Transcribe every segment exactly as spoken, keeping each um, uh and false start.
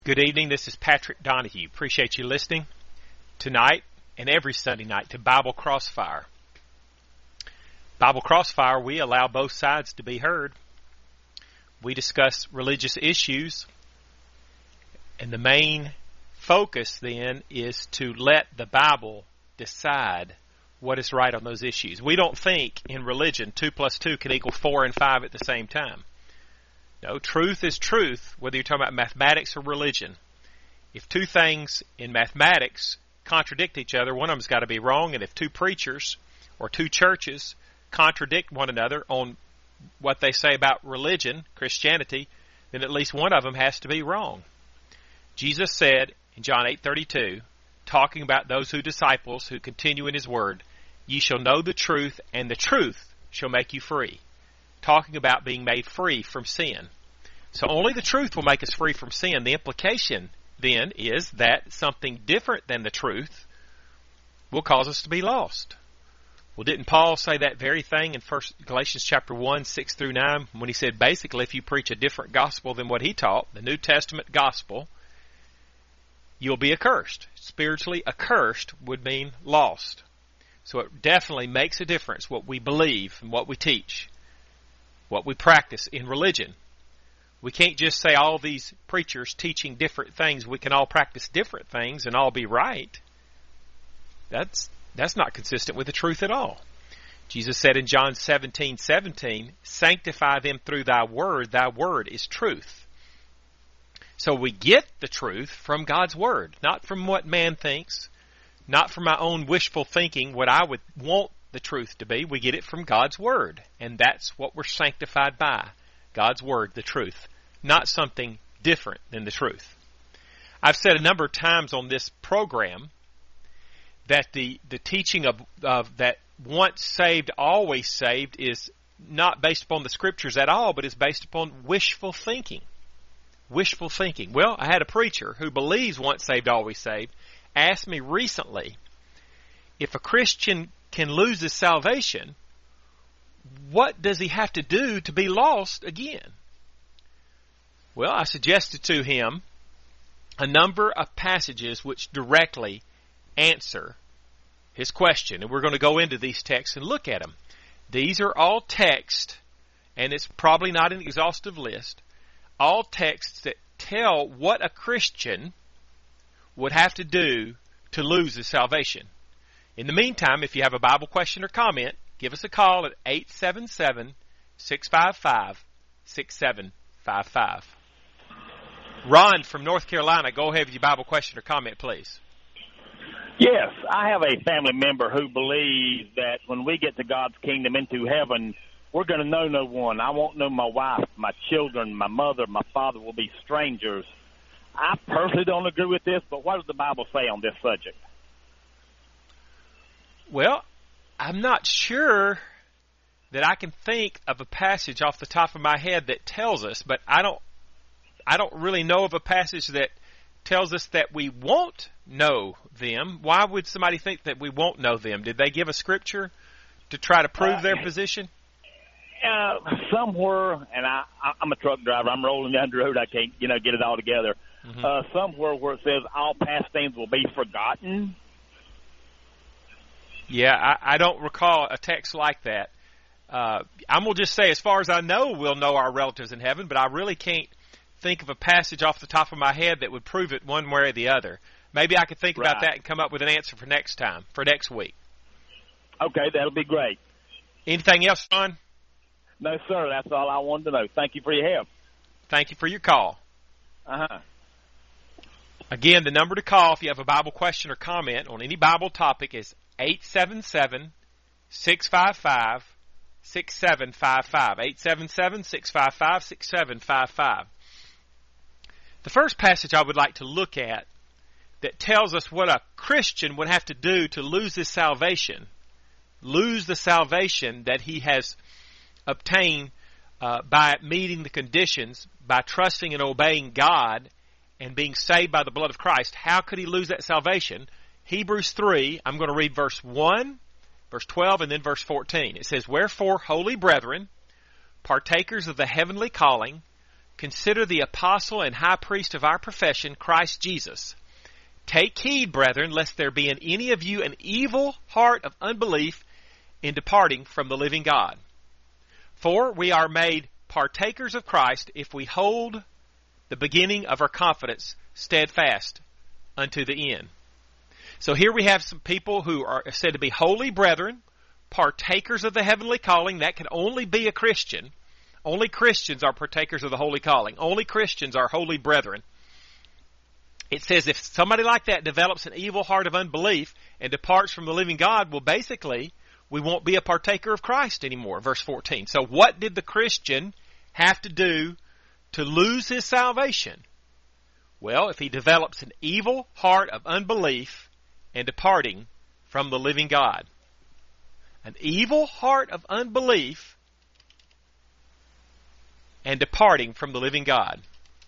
Good evening. This is Patrick Donahue. Appreciate you listening tonight and every Sunday night to Bible Crossfire. Bible Crossfire, we allow both sides to be heard. We discuss religious issues, and the main focus then is to let the Bible decide what is right on those issues. We don't think in religion two plus two can equal four and five at the same time. No, truth is truth, whether you're talking about mathematics or religion. If two things in mathematics contradict each other, one of them's got to be wrong, and if two preachers or two churches contradict one another on what they say about religion, Christianity, then at least one of them has to be wrong. Jesus said in John eight thirty-two, talking about those who disciples who continue in His Word, "Ye shall know the truth, and the truth shall make you free." Talking about being made free from sin. So only the truth will make us free from sin. The implication then is that something different than the truth will cause us to be lost. Well, didn't Paul say that very thing in First Galatians chapter one, six through nine, when he said basically if you preach a different gospel than what he taught, the New Testament gospel, you'll be accursed. Spiritually accursed would mean lost. So it definitely makes a difference what we believe and what we teach, what we practice in religion. We can't just say all these preachers teaching different things, we can all practice different things and all be right. That's that's not consistent with the truth at all. Jesus said in John seventeen seventeen, "Sanctify them through thy word, thy word is truth." So we get the truth from God's word, not from what man thinks, not from my own wishful thinking, what I would want the truth to be. We get it from God's Word, and that's what we're sanctified by. God's Word, the truth, not something different than the truth. I've said a number of times on this program that the, the teaching of, of that once saved, always saved is not based upon the Scriptures at all, but is based upon wishful thinking. Wishful thinking. Well, I had a preacher who believes once saved, always saved, asked me recently, if a Christian can lose his salvation, what does he have to do to be lost again? Well, I suggested to him a number of passages which directly answer his question. And we're going to go into these texts and look at them. These are all texts, and it's probably not an exhaustive list, all texts that tell what a Christian would have to do to lose his salvation. In the meantime, if you have a Bible question or comment, give us a call at eight seven seven, six five five, six seven five five. Ron from North Carolina, go ahead with your Bible question or comment, please. Yes, I have a family member who believes that when we get to God's kingdom into heaven, we're going to know no one. I won't know my wife, my children, my mother, my father will be strangers. I personally don't agree with this, but what does the Bible say on this subject? Well, I'm not sure that I can think of a passage off the top of my head that tells us, but I don't I don't really know of a passage that tells us that we won't know them. Why would somebody think that we won't know them? Did they give a scripture to try to prove uh, their position? Uh, somewhere, and I, I'm a truck driver. I'm rolling down the road. I can't, you know, get it all together. Mm-hmm. Uh, somewhere where it says all past things will be forgotten. Yeah, I, I don't recall a text like that. Uh, I'm going to just say, as far as I know, we'll know our relatives in heaven, but I really can't think of a passage off the top of my head that would prove it one way or the other. Maybe I could think right. about that and come up with an answer for next time, for next week. Okay, that'll be great. Anything else, Ron? No, sir. That's all I wanted to know. Thank you for your help. Thank you for your call. Uh-huh. Again, the number to call if you have a Bible question or comment on any Bible topic is eight seven seven, six five five, six seven five five. eight seven seven, six five five, six seven five five. The first passage I would like to look at that tells us what a Christian would have to do to lose his salvation, lose the salvation that he has obtained uh, by meeting the conditions, by trusting and obeying God and being saved by the blood of Christ. How could he lose that salvation? Hebrews three, I'm going to read verse one, verse twelve, and then verse fourteen. It says, "Wherefore, holy brethren, partakers of the heavenly calling, consider the apostle and high priest of our profession, Christ Jesus. Take heed, brethren, lest there be in any of you an evil heart of unbelief in departing from the living God. For we are made partakers of Christ if we hold the beginning of our confidence steadfast unto the end. So here we have some people who are said to be holy brethren, partakers of the heavenly calling. That can only be a Christian. Only Christians are partakers of the holy calling. Only Christians are holy brethren. It says if somebody like that develops an evil heart of unbelief and departs from the living God, well, basically, we won't be a partaker of Christ anymore. Verse fourteen. So what did the Christian have to do to lose his salvation? Well, if he develops an evil heart of unbelief and departing from the living God. An evil heart of unbelief and departing from the living God.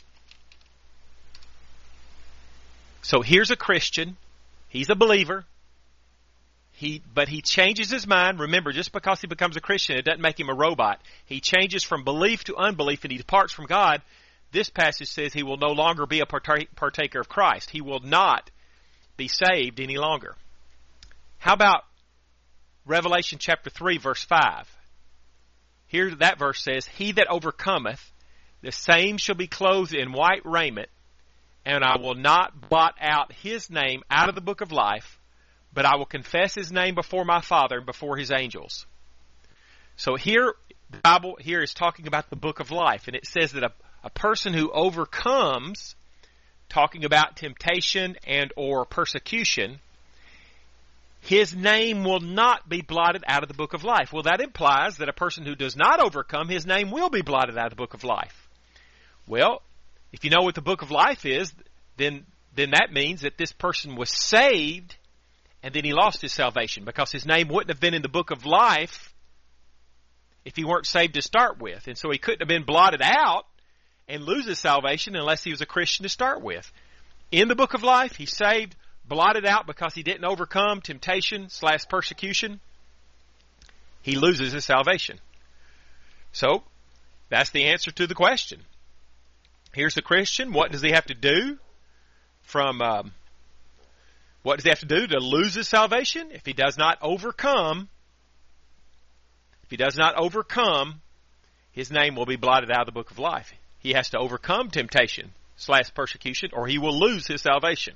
So here's a Christian. He's a believer. He, but he changes his mind. Remember, just because he becomes a Christian, it doesn't make him a robot. He changes from belief to unbelief and he departs from God. This passage says he will no longer be a partaker of Christ. He will not be saved any longer. How about Revelation chapter three, verse five? Here that verse says, He that overcometh, the same shall be clothed in white raiment, and I will not blot out his name out of the book of life, but I will confess his name before my Father and before his angels. So here, the Bible here is talking about the book of life, and it says that a, a person who overcomes, talking about temptation and or persecution, his name will not be blotted out of the book of life. Well, that implies that a person who does not overcome, his name will be blotted out of the book of life. Well, if you know what the book of life is, then then that means that this person was saved and then he lost his salvation because his name wouldn't have been in the book of life if he weren't saved to start with. And so he couldn't have been blotted out and lose his salvation unless he was a Christian to start with. In the book of life, he's saved, blotted out because he didn't overcome temptation slash persecution. He loses his salvation. So, that's the answer to the question. Here's the Christian. What does he have to do from, um, what does he have to do to lose his salvation? If he does not overcome, if he does not overcome, his name will be blotted out of the book of life. He has to overcome temptation slash persecution or he will lose his salvation.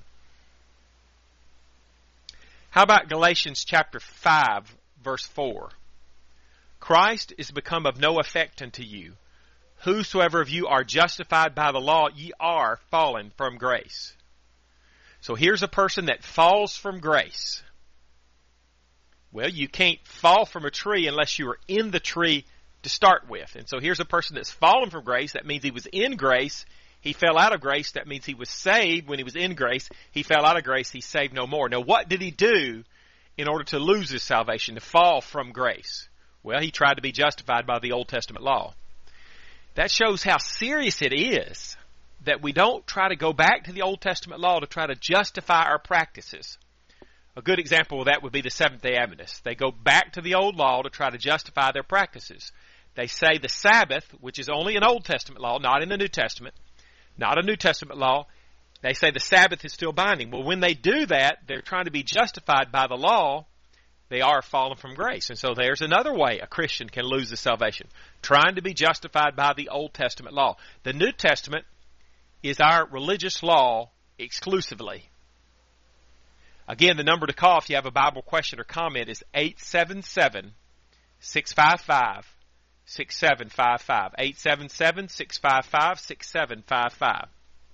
How about Galatians chapter five, verse four? Christ is become of no effect unto you. Whosoever of you are justified by the law, ye are fallen from grace. So here's a person that falls from grace. Well, you can't fall from a tree unless you are in the tree to start with. And so here's a person that's fallen from grace. That means he was in grace. He fell out of grace. That means he was saved when he was in grace. He fell out of grace. He's saved no more. Now, what did he do in order to lose his salvation, to fall from grace? Well, he tried to be justified by the Old Testament law. That shows how serious it is that we don't try to go back to the Old Testament law to try to justify our practices. A good example of that would be the Seventh-day Adventists. They go back to the old law to try to justify their practices. They say the Sabbath, which is only an Old Testament law, not in the New Testament, not a New Testament law, they say the Sabbath is still binding. Well, when they do that, they're trying to be justified by the law. They are fallen from grace. And so there's another way a Christian can lose his salvation, trying to be justified by the Old Testament law. The New Testament is our religious law exclusively. Again, the number to call if you have a Bible question or comment is eight seven seven, six five five, six seven five five. eight seven seven, six five five, six seven five five.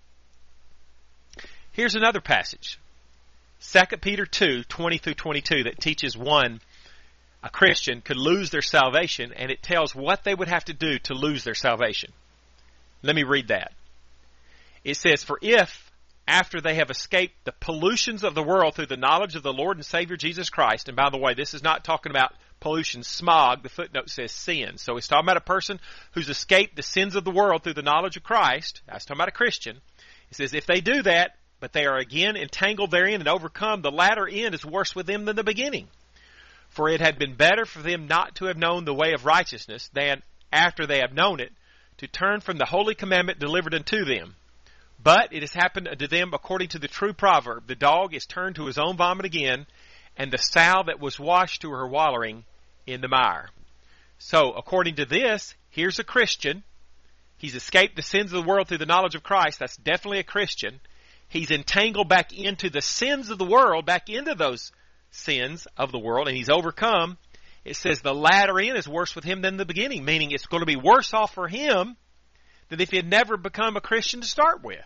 Here's another passage. Second Peter two, twenty through twenty-two, that teaches one, a Christian could lose their salvation, and it tells what they would have to do to lose their salvation. Let me read that. It says, For if, after they have escaped the pollutions of the world through the knowledge of the Lord and Savior Jesus Christ, and by the way, this is not talking about pollution, smog, the footnote says sin. So it's talking about a person who's escaped the sins of the world through the knowledge of Christ. That's talking about a Christian. It says, if they do that, but they are again entangled therein and overcome, the latter end is worse with them than the beginning. For it had been better for them not to have known the way of righteousness than, after they have known it, to turn from the holy commandment delivered unto them. But it has happened unto them according to the true proverb, the dog is turned to his own vomit again, and the sow that was washed to her wallowing in the mire. So, according to this, here's a Christian. He's escaped the sins of the world through the knowledge of Christ. That's definitely a Christian. He's entangled back into the sins of the world, back into those sins of the world, and he's overcome. It says the latter end is worse with him than the beginning, meaning it's going to be worse off for him than if he had never become a Christian to start with.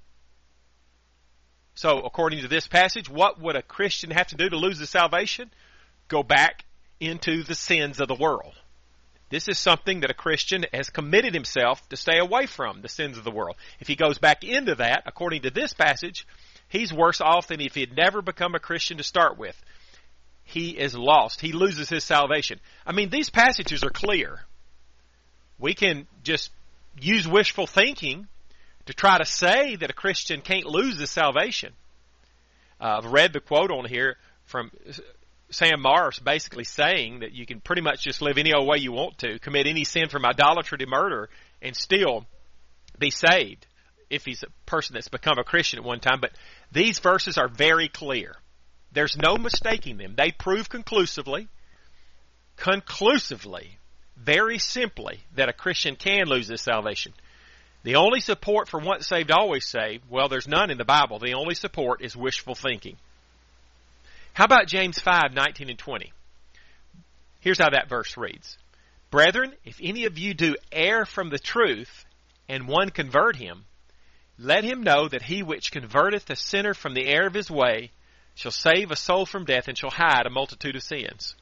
So, according to this passage, what would a Christian have to do to lose his salvation? Go back into the sins of the world. This is something that a Christian has committed himself to stay away from, the sins of the world. If he goes back into that, according to this passage, he's worse off than if he had never become a Christian to start with. He is lost. He loses his salvation. I mean, these passages are clear. We can just use wishful thinking to try to say that a Christian can't lose his salvation. Uh, I've read the quote on here from Sam Morris basically saying that you can pretty much just live any old way you want to, commit any sin from idolatry to murder, and still be saved if he's a person that's become a Christian at one time. But these verses are very clear. There's no mistaking them. They prove conclusively, conclusively, very simply, that a Christian can lose his salvation. The only support for once saved, always saved, well, there's none in the Bible. The only support is wishful thinking. How about James five, nineteen and twenty? Here's how that verse reads. Brethren, if any of you do err from the truth, and one convert him, let him know that he which converteth a sinner from the error of his way shall save a soul from death and shall hide a multitude of sins.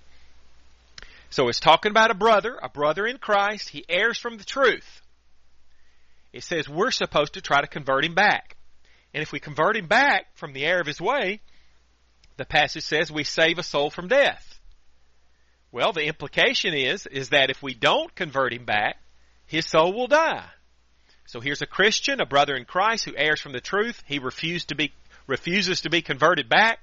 So it's talking about a brother, a brother in Christ. He errs from the truth. It says we're supposed to try to convert him back. And if we convert him back from the error of his way, the passage says we save a soul from death. Well, the implication is, is that if we don't convert him back, his soul will die. So here's a Christian, a brother in Christ, who errs from the truth. He refused to be, refuses to be converted back.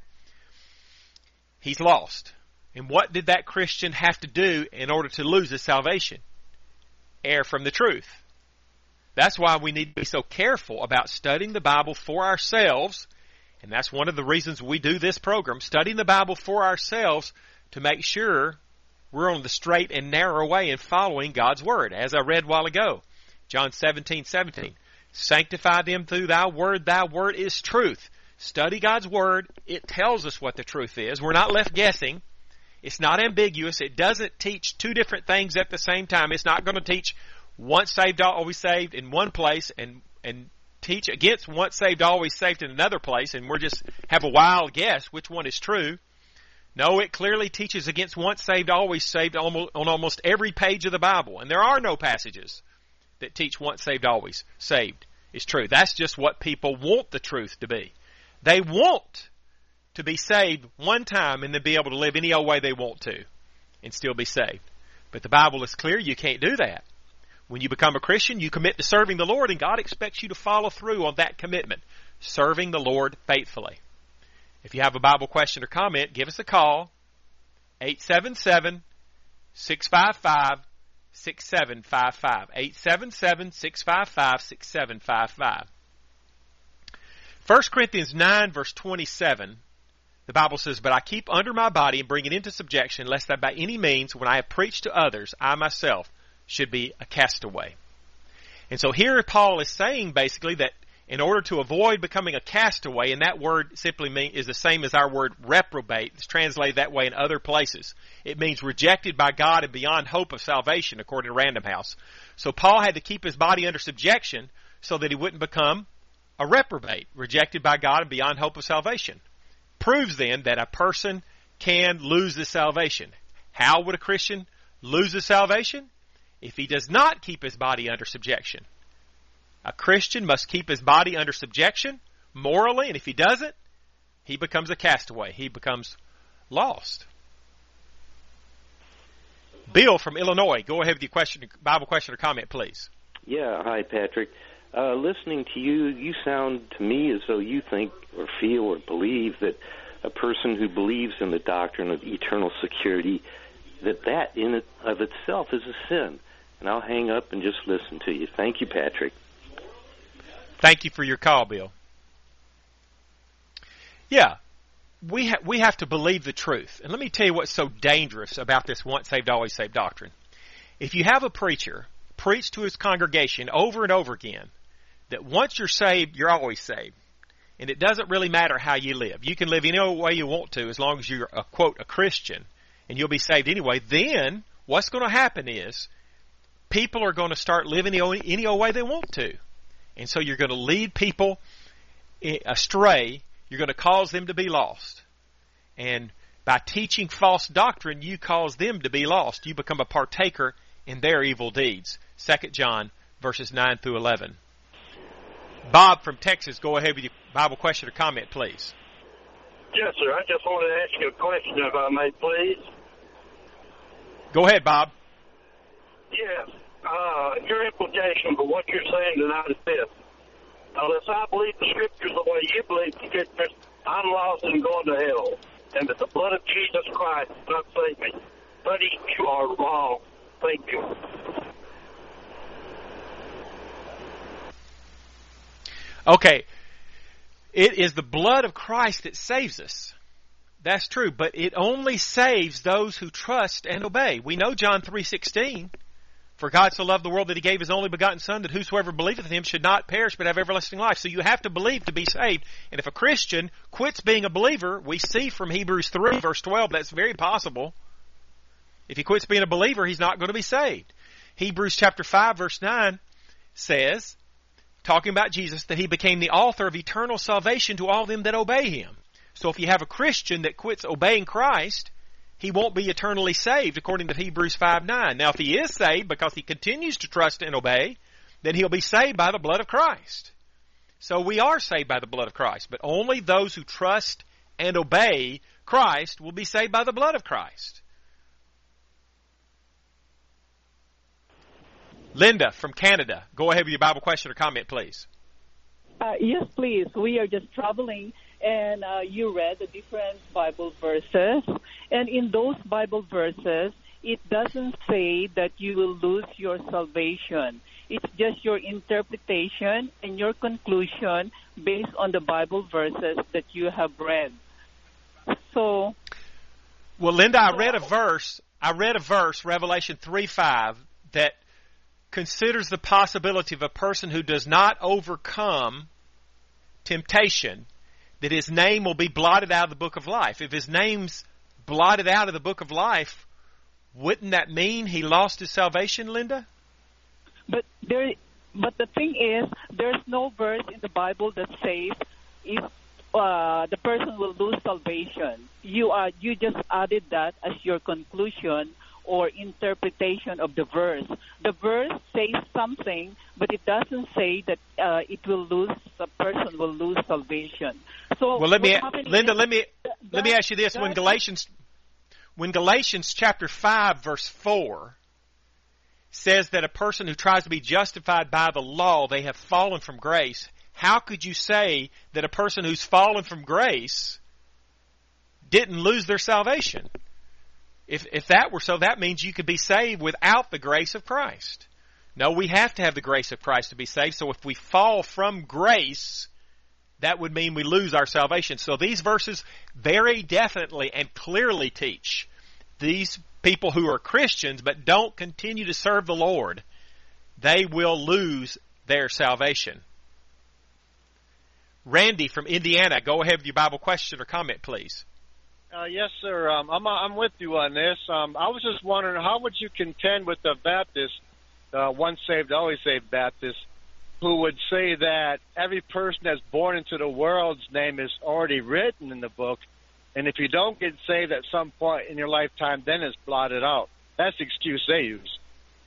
He's lost. And what did that Christian have to do in order to lose his salvation? Err from the truth. That's why we need to be so careful about studying the Bible for ourselves. And that's one of the reasons we do this program, studying the Bible for ourselves to make sure we're on the straight and narrow way in following God's Word. As I read a while ago, John seventeen, seventeen. Sanctify them through thy word. Thy word is truth. Study God's Word. It tells us what the truth is. We're not left guessing. It's not ambiguous. It doesn't teach two different things at the same time. It's not going to teach once saved, always saved in one place and, and teach against once saved, always saved in another place, and we're just have a wild guess which one is true. No, it clearly teaches against once saved, always saved on almost every page of the Bible. And there are no passages that teach once saved, always saved is true. That's just what people want the truth to be. They want to be saved one time and then be able to live any old way they want to and still be saved. But the Bible is clear, you can't do that. When you become a Christian, you commit to serving the Lord, and God expects you to follow through on that commitment, serving the Lord faithfully. If you have a Bible question or comment, give us a call, eight seven seven, six five five, six seven five five, eight seven seven, six five five, six seven five five. First Corinthians nine, verse twenty-seven, the Bible says, But I keep under my body and bring it into subjection, lest that by any means, when I have preached to others, I myself should be a castaway. And so here Paul is saying basically that in order to avoid becoming a castaway, and that word simply mean, is the same as our word reprobate. It's translated that way in other places. It means rejected by God and beyond hope of salvation, according to Random House. So Paul had to keep his body under subjection so that he wouldn't become a reprobate, rejected by God and beyond hope of salvation. Proves then that a person can lose his salvation. How would a Christian lose his salvation? If he does not keep his body under subjection. A Christian must keep his body under subjection morally, and if he doesn't, he becomes a castaway. He becomes lost. Bill from Illinois, go ahead with your question, Bible question or comment, please. Yeah, hi, Patrick. Uh, listening to you, you sound to me as though you think or feel or believe that a person who believes in the doctrine of eternal security, that that in it of itself is a sin. and I'll hang up and just listen to you. Thank you, Patrick. Thank you for your call, Bill. Yeah, we ha- we have to believe the truth. And let me tell you what's so dangerous about this once saved, always saved doctrine. If you have a preacher preach to his congregation over and over again that once you're saved, you're always saved, and it doesn't really matter how you live. You can live any old way you want to as long as you're, a, quote, a Christian, and you'll be saved anyway. Then what's going to happen is people are going to start living any old, any old way they want to. And so you're going to lead people astray. You're going to cause them to be lost. And by teaching false doctrine, you cause them to be lost. You become a partaker in their evil deeds. Second John verses nine through eleven. Bob from Texas, go ahead with your Bible question or comment, please. Yes, sir. I just wanted to ask you a question, if I may, please. Go ahead, Bob. Yes. Uh, your implication for what you're saying tonight is this. Unless I believe the Scriptures the way you believe the Scriptures, I'm lost and going to hell. And that the blood of Jesus Christ does not save me. Buddy, you are wrong. Thank you. Okay. It is the blood of Christ that saves us. That's true, but it only saves those who trust and obey. We know John three sixteen. For God so loved the world that He gave His only begotten Son, that whosoever believeth in Him should not perish but have everlasting life. So you have to believe to be saved. And if a Christian quits being a believer, we see from Hebrews three verse twelve, that's very possible. If he quits being a believer, he's not going to be saved. Hebrews chapter five verse nine says, talking about Jesus, that He became the author of eternal salvation to all them that obey Him. So if you have a Christian that quits obeying Christ, he won't be eternally saved, according to Hebrews five nine. Now, if he is saved because he continues to trust and obey, then he'll be saved by the blood of Christ. So we are saved by the blood of Christ, but only those who trust and obey Christ will be saved by the blood of Christ. Linda from Canada, go ahead with your Bible question or comment, please. Uh, yes, please. We are just traveling, and uh, you read the different Bible verses. And in those Bible verses, it doesn't say that you will lose your salvation. It's just your interpretation and your conclusion based on the Bible verses that you have read. So, well, Linda, I read a verse. I read a verse, Revelation three five, that considers the possibility of a person who does not overcome temptation, that his name will be blotted out of the book of life. If his name's blotted out of the book of life, wouldn't that mean he lost his salvation, Linda? But there, but the thing is, there's no verse in the Bible that says if uh, the person will lose salvation. You are you just added that as your conclusion or interpretation of the verse. The verse says something, but it doesn't say that uh, it will lose, a person will lose salvation. So, well, let me, Linda, is, let me, that, let me ask you this: when Galatians, when Galatians chapter five verse four says that a person who tries to be justified by the law, they have fallen from grace, how could you say that a person who's fallen from grace didn't lose their salvation? If if that were so, that means you could be saved without the grace of Christ. No, we have to have the grace of Christ to be saved. So if we fall from grace, that would mean we lose our salvation. So these verses very definitely and clearly teach these people who are Christians but don't continue to serve the Lord, they will lose their salvation. Randy from Indiana, go ahead with your Bible question or comment, please. Uh, yes, sir. Um, I'm I'm with you on this. Um, I was just wondering, how would you contend with the Baptist, uh, once saved, always saved Baptist, who would say that every person that's born into the world's name is already written in the book, and if you don't get saved at some point in your lifetime, then it's blotted out. That's the excuse they use.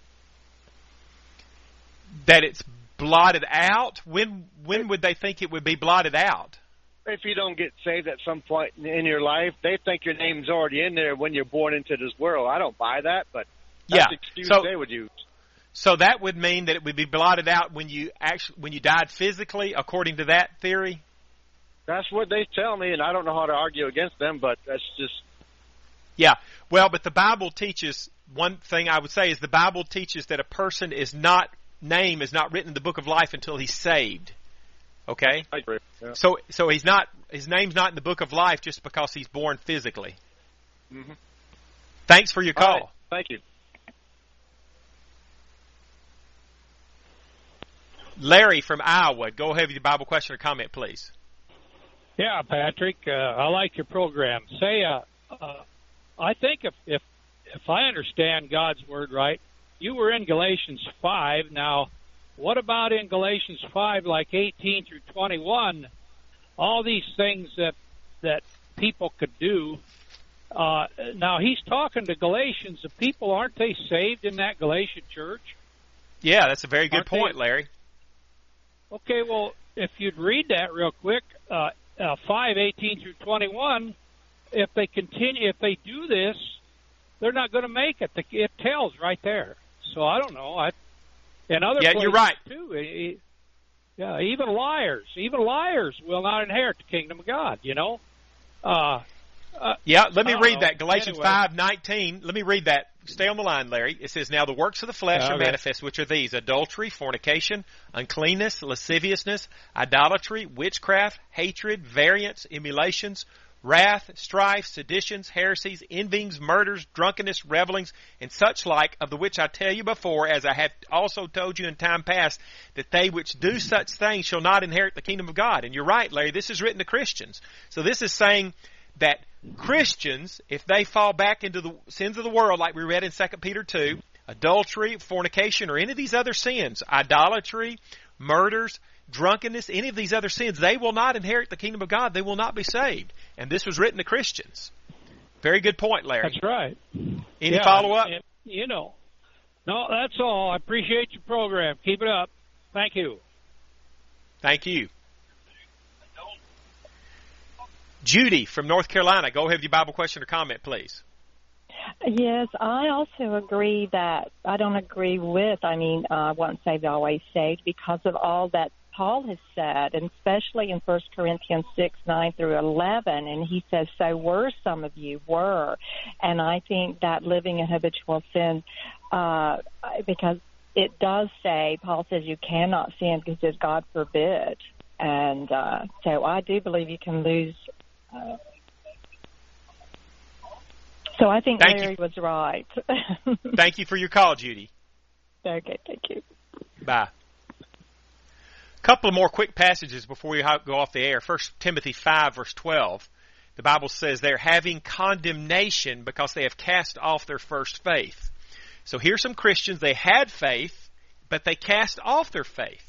That it's blotted out? When when would they think it would be blotted out? If you don't get saved at some point in your life, they think your name's already in there when you're born into this world. I don't buy that, but that's yeah. the excuse so, they would use. So that would mean that it would be blotted out when you actually when you died physically, according to that theory? That's what they tell me, and I don't know how to argue against them, but that's just... Yeah, well, but the Bible teaches one thing I would say is the Bible teaches that a person is not, name is not written in the book of life until he's saved. Okay? I agree. Yeah. So, so he's not, his name's not in the book of life just because he's born physically. Mm-hmm. Thanks for your call. All right. Thank you. Larry from Iowa, go ahead with your Bible question or comment, please. Yeah, Patrick, uh, I like your program. Say, uh, uh, I think if, if if I understand God's word right, you were in Galatians five. Now, what about in Galatians five, like eighteen through twenty-one? All these things that that people could do. Uh, now, he's talking to Galatians. The people, aren't they saved in that Galatian church? Yeah, that's a very good Aren't point, they? Larry. Okay, well, if you'd read that real quick, uh, uh, five eighteen through twenty-one. If they continue, if they do this, they're not going to make it. It tells right there. So I don't know. I, and other yeah, places you're right. too. It, it, yeah, even liars, even liars will not inherit the kingdom of God. You know. Uh, uh, yeah, let me I don't read know. that. Galatians Anyway. five nineteen. Let me read that. Stay on the line, Larry. It says, "Now the works of the flesh Okay. are manifest, which are these: adultery, fornication, uncleanness, lasciviousness, idolatry, witchcraft, hatred, variance, emulations, wrath, strife, seditions, heresies, envyings, murders, drunkenness, revelings, and such like, of the which I tell you before, as I have also told you in time past, that they which do such things shall not inherit the kingdom of God." And you're right, Larry, this is written to Christians. So this is saying that Christians, if they fall back into the sins of the world, like we read in Second Peter two, adultery, fornication, or any of these other sins, idolatry, murders, drunkenness, any of these other sins, they will not inherit the kingdom of God. They will not be saved. And this was written to Christians. Very good point, Larry. That's right. Any Yeah, follow-up? and, you know. No, that's all. I appreciate your program. Keep it up. Thank you. Thank you. Judy from North Carolina, go ahead with your Bible question or comment, please. Yes, I also agree that, I don't agree with, I mean, uh, once saved, always saved, because of all that Paul has said, and especially in First Corinthians six, nine through eleven, and he says, so were some of you, were. And I think that living in habitual sin, uh, because it does say, Paul says you cannot sin because God forbid. And uh, so I do believe you can lose. Uh, so I think Thank Larry you. was right. Thank you for your call, Judy. Okay, thank you. Bye. A couple of more quick passages before we go off the air. First Timothy five, verse twelve. The Bible says they're having condemnation because they have cast off their first faith. So here's some Christians. They had faith, but they cast off their faith.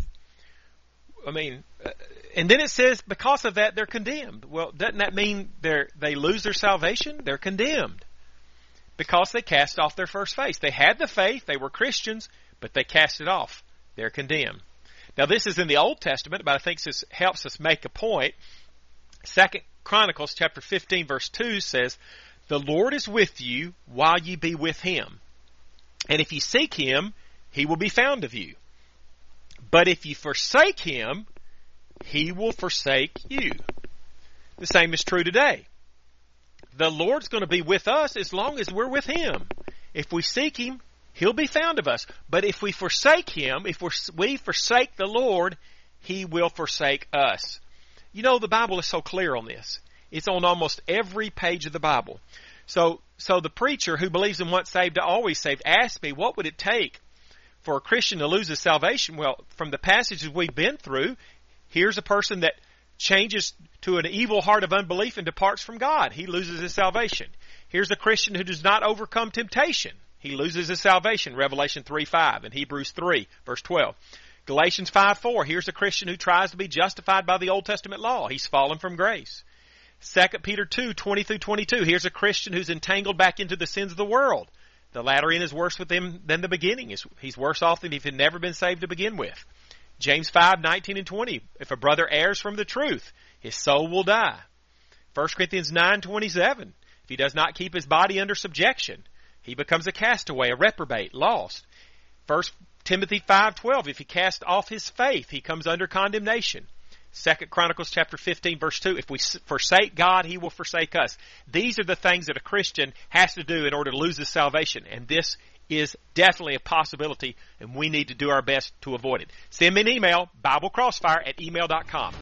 I mean, uh, and then it says because of that they're condemned. Well, doesn't that mean they they lose their salvation? They're condemned because they cast off their first faith. They had the faith, they were Christians, but they cast it off. They're condemned. Now, this is in the Old Testament, but I think this helps us make a point. Second Chronicles chapter fifteen, verse two says, "The Lord is with you while ye be with him. And if ye seek him, he will be found of you. But if you forsake him, he will forsake you." The same is true today. The Lord's going to be with us as long as we're with him. If we seek him, he'll be found of us. But if we forsake him, if we're, we forsake the Lord, he will forsake us. You know, the Bible is so clear on this. It's on almost every page of the Bible. So, so the preacher who believes in once saved, always saved, asked me, what would it take for a Christian to lose his salvation? Well, from the passages we've been through, here's a person that changes to an evil heart of unbelief and departs from God. He loses his salvation. Here's a Christian who does not overcome temptation. He loses his salvation. Revelation three five and Hebrews three, verse twelve. Galatians five four. Here's a Christian who tries to be justified by the Old Testament law. He's fallen from grace. Second Peter two twenty through twenty-two. Here's a Christian who's entangled back into the sins of the world. The latter end is worse with him than the beginning. He's worse off than if he'd never been saved to begin with. James five nineteen and twenty. If a brother errs from the truth, his soul will die. First Corinthians nine twenty-seven. If he does not keep his body under subjection, he becomes a castaway, a reprobate, lost. First Timothy five twelve. If he casts off his faith, he comes under condemnation. Second Chronicles chapter fifteen, verse two, if we forsake God, He will forsake us. These are the things that a Christian has to do in order to lose his salvation. And this is definitely a possibility, and we need to do our best to avoid it. Send me an email, Bible Crossfire at email dot com.